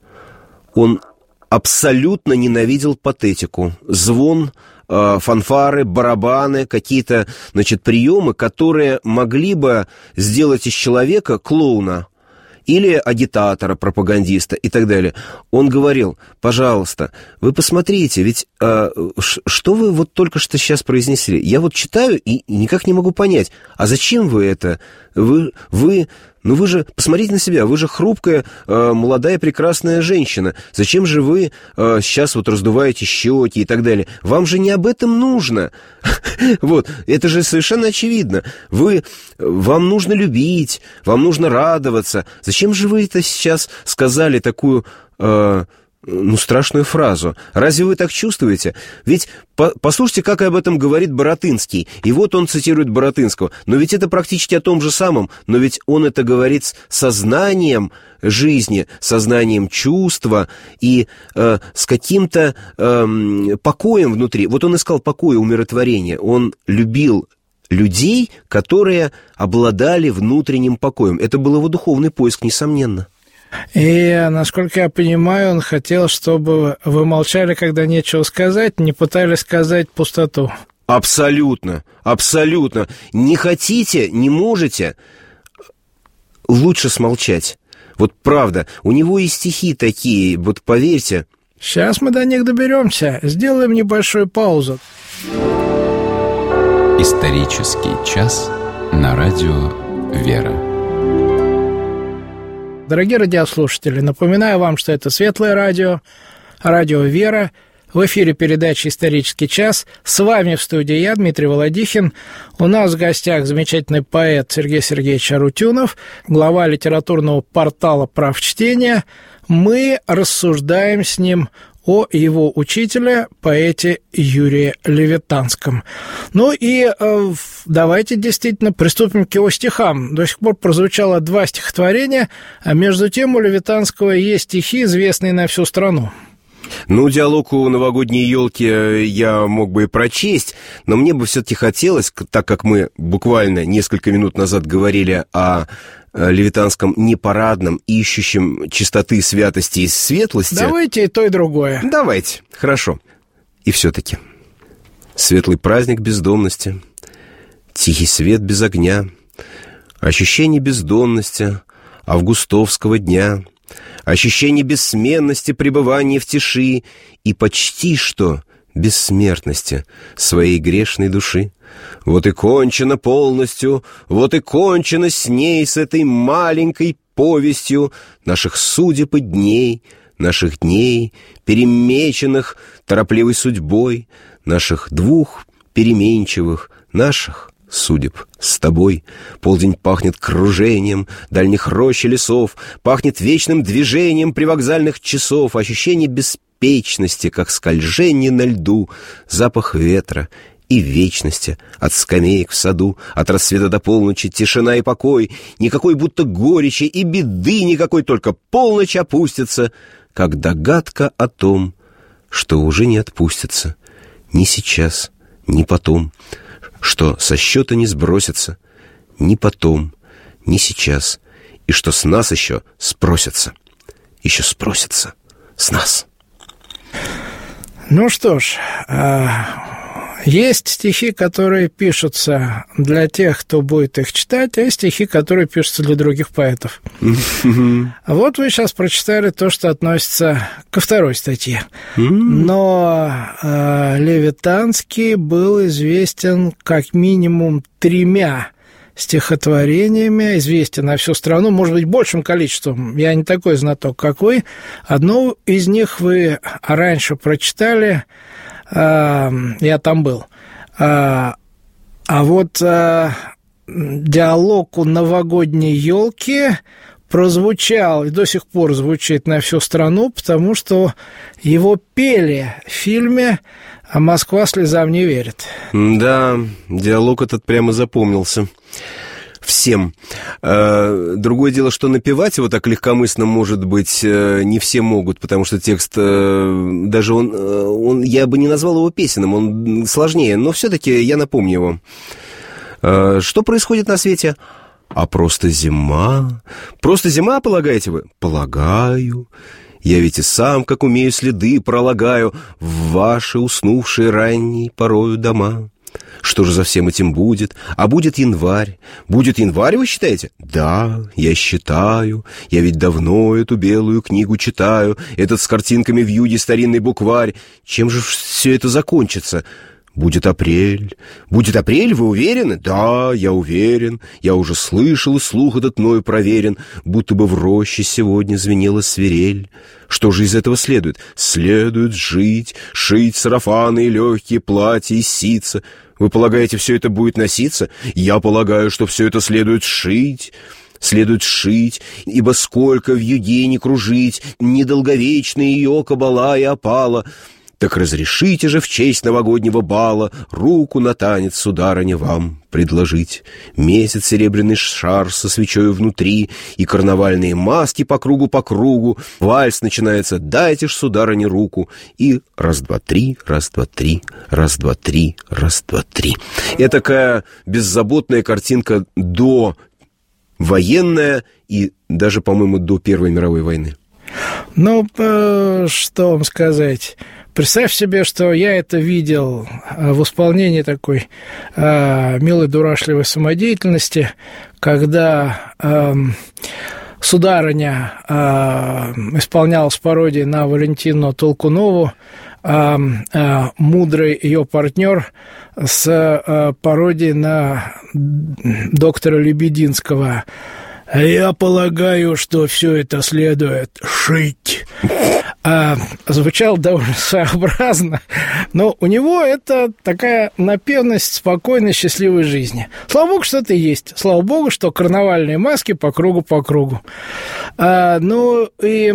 Он абсолютно ненавидел патетику, звон, фанфары, барабаны, какие-то, приемы, которые могли бы сделать из человека клоуна или агитатора, пропагандиста и так далее. Он говорил, пожалуйста, вы посмотрите, ведь что вы вот только что сейчас произнесли? Я вот читаю и никак не могу понять, а зачем вы это? Вы же, посмотрите на себя, вы же хрупкая, молодая, прекрасная женщина. Зачем же вы сейчас вот раздуваете щеки и так далее? Вам же не об этом нужно. Вот, это же совершенно очевидно. Вам нужно любить, вам нужно радоваться. Зачем же вы это сейчас сказали такую... страшную фразу. Разве вы так чувствуете? Ведь послушайте, как об этом говорит Баратынский. И вот он цитирует Баратынского. Но ведь это практически о том же самом. Но ведь он это говорит с сознанием жизни, сознанием чувства и с каким-то покоем внутри. Вот он искал покоя, умиротворения. Он любил людей, которые обладали внутренним покоем. Это был его духовный поиск, несомненно. И, насколько я понимаю, он хотел, чтобы вы молчали, когда нечего сказать, не пытались сказать пустоту. Абсолютно, абсолютно. Не хотите, не можете, лучше смолчать. Вот правда, у него и стихи такие, вот поверьте. Сейчас мы до них доберемся. Сделаем небольшую паузу. Исторический час на радио «Вера». Дорогие радиослушатели, напоминаю вам, что это Светлое радио, радио «Вера». В эфире передача «Исторический час». С вами в студии я, Дмитрий Володихин. У нас в гостях замечательный поэт Сергей Сергеевич Арутюнов, глава литературного портала «Прав чтения». Мы рассуждаем с ним о его учителе, поэте Юрии Левитанском. Ну и давайте действительно приступим к его стихам. До сих пор прозвучало 2 стихотворения, а между тем у Левитанского есть стихи, известные на всю страну. Диалог у новогодней елки я мог бы и прочесть, но мне бы все-таки хотелось, так как мы буквально несколько минут назад говорили о Левитанском непарадном, ищущем чистоты, святости и светлости. Давайте и то, и другое. Давайте, хорошо. И все-таки светлый праздник бездомности, тихий свет без огня, ощущение бездонности августовского дня, ощущение бессменности пребывания в тиши и почти что бессмертности своей грешной души. Вот и кончено полностью, вот и кончено с ней, с этой маленькой повестью наших судеб и дней, наших дней, перемеченных торопливой судьбой, наших 2 переменчивых, наших судеб с тобой. Полдень пахнет кружением дальних рощ и лесов, пахнет вечным движением привокзальных часов, ощущение беспечности, как скольжение на льду, запах ветра и вечности от скамеек в саду, от рассвета до полночи, тишина и покой, никакой будто горечи и беды никакой, только полночь опустится, как догадка о том, что уже не отпустится ни сейчас, ни потом, что со счета не сбросится ни потом, ни сейчас, и что с нас еще спросятся с нас. Ну что ж, есть стихи, которые пишутся для тех, кто будет их читать, а есть стихи, которые пишутся для других поэтов. Вот вы сейчас прочитали то, что относится ко второй статье. Но Левитанский был известен как минимум 3 стихотворениями, известен на всю страну, может быть, большим количеством. Я не такой знаток, как вы. Одно из них вы раньше прочитали, я там был. А вот диалог у новогодней елки прозвучал и до сих пор звучит на всю страну, потому что его пели в фильме «А Москва слезам не верит». Да, диалог этот прямо запомнился всем. Другое дело, что напевать его так легкомысленно, может быть, не все могут, потому что текст, даже он я бы не назвал его песенным, он сложнее, но все-таки я напомню его. Что происходит на свете? А просто зима. Просто зима, полагаете вы? Полагаю. Я ведь и сам, как умею, следы пролагаю в ваши уснувшие ранние порою дома. Что же за всем этим будет? А будет январь. Будет январь, вы считаете? Да, я считаю. Я ведь давно эту белую книгу читаю, этот с картинками в юге старинный букварь. Чем же все это закончится? Будет апрель. Будет апрель, вы уверены? Да, я уверен. Я уже слышал, и слух этот мною проверен, будто бы в роще сегодня звенела свирель. Что же из этого следует? Следует жить, шить сарафаны и легкие платья и ситца. Вы полагаете, все это будет носиться? Я полагаю, что все это следует шить. Следует шить, ибо сколько в юге не кружить, недолговечна ее кабала и опала. Так разрешите же в честь новогоднего бала руку на танец, сударыня, вам предложить. Месяц серебряный шар со свечою внутри и карнавальные маски по кругу. Вальс начинается, дайте ж, сударыне, руку. И раз-два-три, раз-два-три, раз-два-три, раз-два-три. Это такая беззаботная картинка до военная и даже, по-моему, до Первой мировой войны. Ну, что вам сказать? Представь себе, что я это видел в исполнении такой милой дурашливой самодеятельности, когда сударыня исполнялась пародией на Валентину Толкунову, мудрый ее партнер с пародией на доктора Лебединского. Я полагаю, что все это следует шить. Звучало довольно своеобразно, но у него это такая напевность спокойной, счастливой жизни. Слава богу, что это есть. Слава богу, что карнавальные маски по кругу. Ну и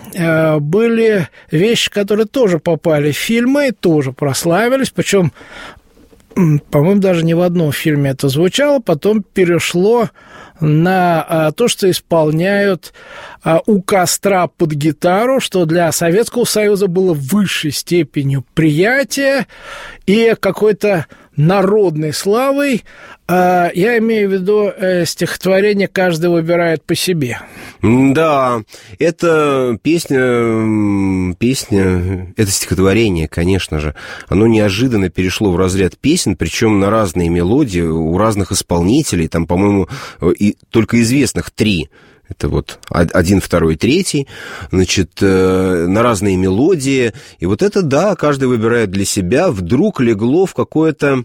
были вещи, которые тоже попали в фильмы, тоже прославились, причем, по-моему, даже не в одном фильме это звучало, потом перешло на то, что исполняют у костра под гитару, что для Советского Союза было высшей степенью приятия и какой-то народной славой. Я имею в виду стихотворение «Каждый выбирает по себе». Да, это песня, это стихотворение, конечно же, оно неожиданно перешло в разряд песен, причем на разные мелодии, у разных исполнителей, там, по-моему, и только известных 3. Это вот 1, 2, 3, значит, на разные мелодии. И вот это, да, каждый выбирает для себя, вдруг легло в какое-то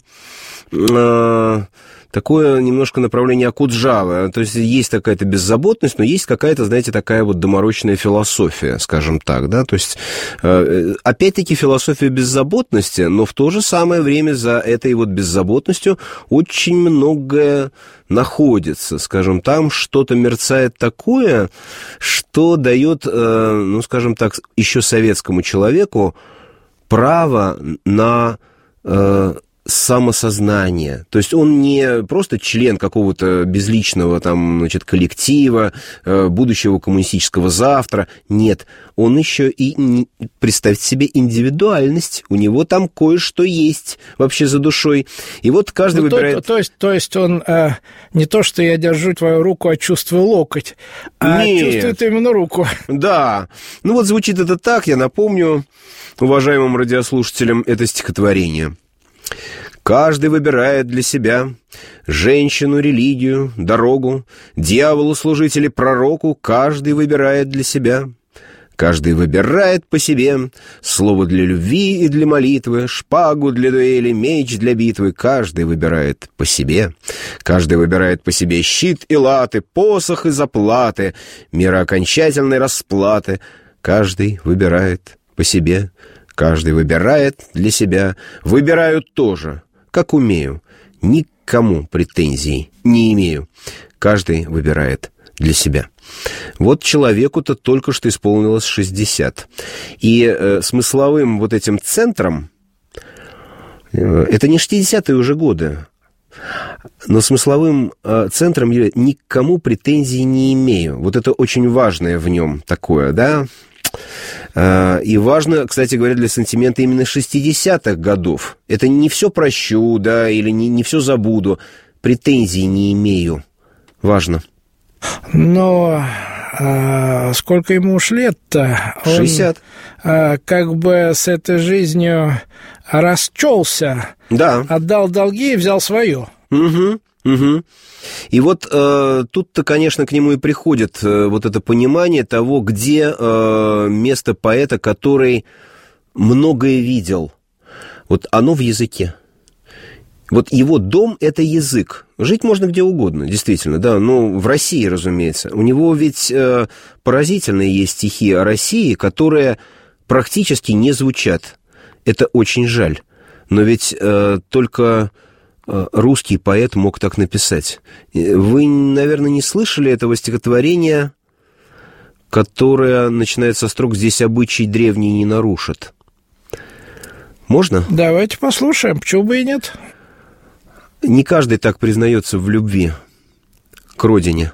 такое немножко направление Акуджавы. То есть есть какая-то беззаботность, но есть какая-то, знаете, такая вот доморощенная философия, скажем так, да, то есть опять-таки философия беззаботности, но в то же самое время за этой вот беззаботностью очень многое находится, скажем, там что-то мерцает такое, что дает, ну, скажем так, еще советскому человеку право на самосознание. То есть он не просто член какого-то безличного там, значит, коллектива, будущего коммунистического завтра. Нет, он еще и, представьте себе, индивидуальность. У него там кое-что есть вообще за душой. И вот каждый выбирает... То есть он не то, что я держу твою руку, а чувствую локоть, а чувствует именно руку. Да. Ну вот звучит это так, я напомню уважаемым радиослушателям это стихотворение. Каждый выбирает для себя женщину, религию, дорогу, дьяволу служить или пророку, каждый выбирает для себя. Каждый выбирает по себе слово для любви и для молитвы, шпагу для дуэли, меч для битвы. Каждый выбирает по себе. Каждый выбирает по себе щит и латы, посох и заплаты, мера окончательной расплаты. Каждый выбирает по себе. Каждый выбирает для себя. Выбираю тоже, как умею. Никому претензий не имею. Каждый выбирает для себя. Вот человеку-то только что исполнилось 60. И смысловым вот этим центром, это не 60-е уже годы, но смысловым центром никому претензий не имею. Вот это очень важное в нем такое, да? И важно, кстати говоря, для сантимента именно 60-х годов. Это не все прощу, да, или не все забуду. Претензий не имею. Важно. Но сколько ему уж лет-то? 60. Он как бы с этой жизнью расчелся. Да. Отдал долги и взял свое. Угу. И вот тут-то, конечно, к нему и приходит вот это понимание того, где место поэта, который многое видел. Вот оно в языке. Вот его дом – это язык. Жить можно где угодно, действительно, да, но в России, разумеется. У него ведь поразительные есть стихи о России, которые практически не звучат. Это очень жаль. Но ведь только... русский поэт мог так написать. Вы, наверное, не слышали этого стихотворения, которое начинается со строк «Здесь обычай древний не нарушит». Можно? Давайте послушаем, почему бы и нет. Не каждый так признается в любви к родине.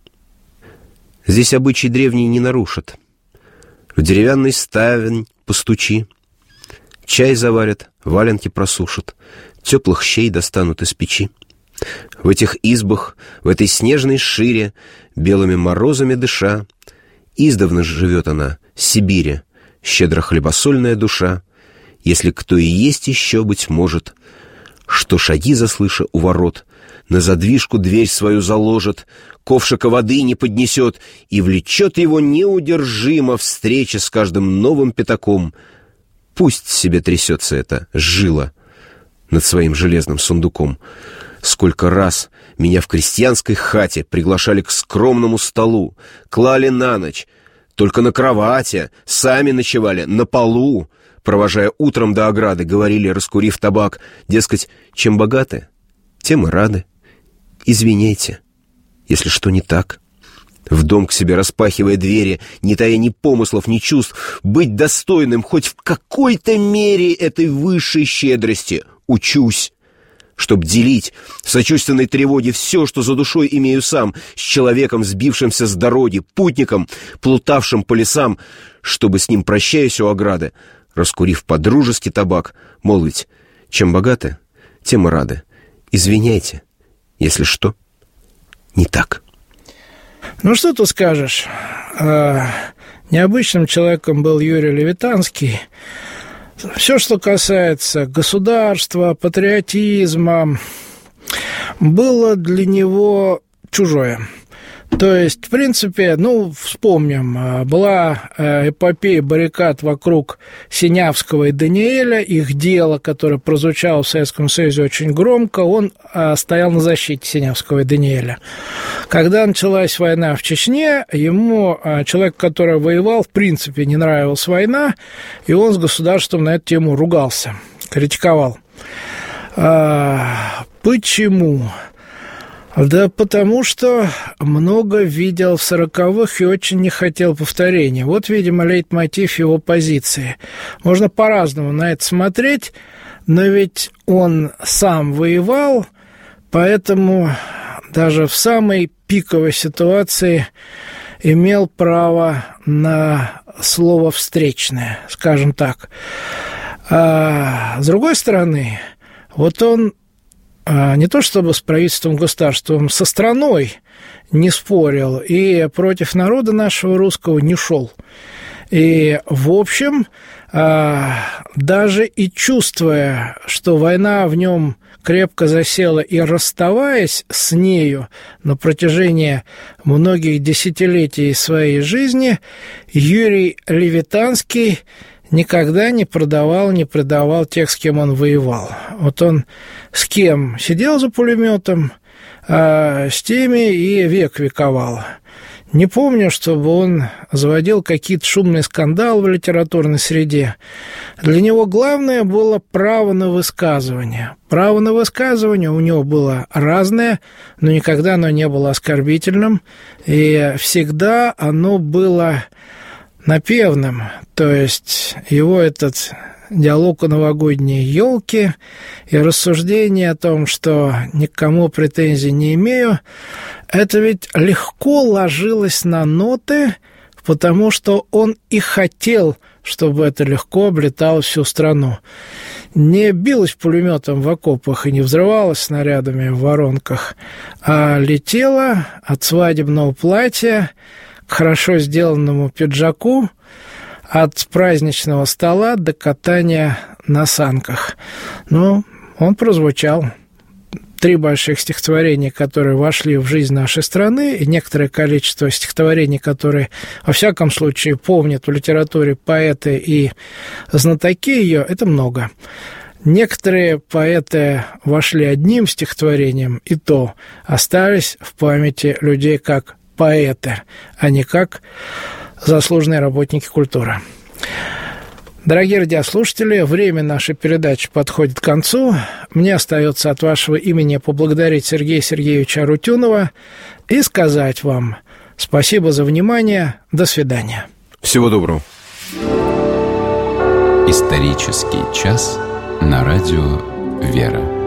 Здесь обычай древний не нарушит. В деревянный ставень постучи, чай заварят, валенки просушат, теплых щей достанут из печи. В этих избах, в этой снежной шире, белыми морозами дыша, издавна живет она, Сибири, щедро хлебосольная душа. Если кто и есть еще, быть может, что шаги заслыша у ворот, на задвижку дверь свою заложит, ковшика воды не поднесет и влечет его неудержимо встреча с каждым новым пятаком. Пусть себе трясется эта жила над своим железным сундуком. Сколько раз меня в крестьянской хате приглашали к скромному столу, клали на ночь, только на кровати, сами ночевали на полу, провожая утром до ограды, говорили, раскурив табак, дескать, чем богаты, тем и рады. Извиняйте, если что не так. В дом к себе распахивая двери, не тая ни помыслов, ни чувств, быть достойным хоть в какой-то мере этой высшей щедрости учусь, чтоб делить в сочувственной тревоге все, что за душой имею сам, с человеком, сбившимся с дороги, путником, плутавшим по лесам, чтобы с ним, прощаясь у ограды, раскурив по-дружески табак, молвить, чем богаты, тем и рады. Извиняйте, если что не так. Ну, что тут скажешь? Необычным человеком был Юрий Левитанский. Все, что касается государства, патриотизма, было для него чужое. То есть, в принципе, вспомним, была эпопея баррикад вокруг Синявского и Даниэля, их дело, которое прозвучало в Советском Союзе очень громко, он стоял на защите Синявского и Даниэля. Когда началась война в Чечне, ему, человек, который воевал, в принципе, не нравилась война, и он с государством на эту тему ругался, критиковал. Почему? Да потому что много видел в 40-х и очень не хотел повторения. Вот, видимо, лейтмотив его позиции. Можно по-разному на это смотреть, но ведь он сам воевал, поэтому даже в самой пиковой ситуации имел право на слово встречное, скажем так. А с другой стороны, вот он не то чтобы с правительством государством, со страной не спорил и против народа нашего русского не шел. И, в общем, даже и чувствуя, что война в нем крепко засела, и расставаясь с нею на протяжении многих десятилетий своей жизни, Юрий Левитанский никогда не предавал тех, с кем он воевал. Вот он с кем сидел за пулеметом, с теми и век вековал. Не помню, чтобы он заводил какие-то шумные скандалы в литературной среде. Для него главное было право на высказывание. Право на высказывание у него было разное, но никогда оно не было оскорбительным, и всегда оно было напевным. То есть его этот диалог о новогодней елке и рассуждение о том, что ни к кому претензий не имею, это ведь легко ложилось на ноты, потому что он и хотел, чтобы это легко облетало всю страну. Не билось пулеметом в окопах и не взрывалось снарядами в воронках, а летело от свадебного платья к хорошо сделанному пиджаку, от праздничного стола до катания на санках. Ну, он прозвучал. 3 больших стихотворения, которые вошли в жизнь нашей страны, и некоторое количество стихотворений, которые, во всяком случае, помнят в литературе поэты и знатоки ее, это много. Некоторые поэты вошли одним стихотворением, и то остались в памяти людей как поэты, а не как заслуженные работники культуры. Дорогие радиослушатели, время нашей передачи подходит к концу. Мне остается от вашего имени поблагодарить Сергея Сергеевича Арутюнова и сказать вам спасибо за внимание. До свидания. Всего доброго. Исторический час на радио «Вера».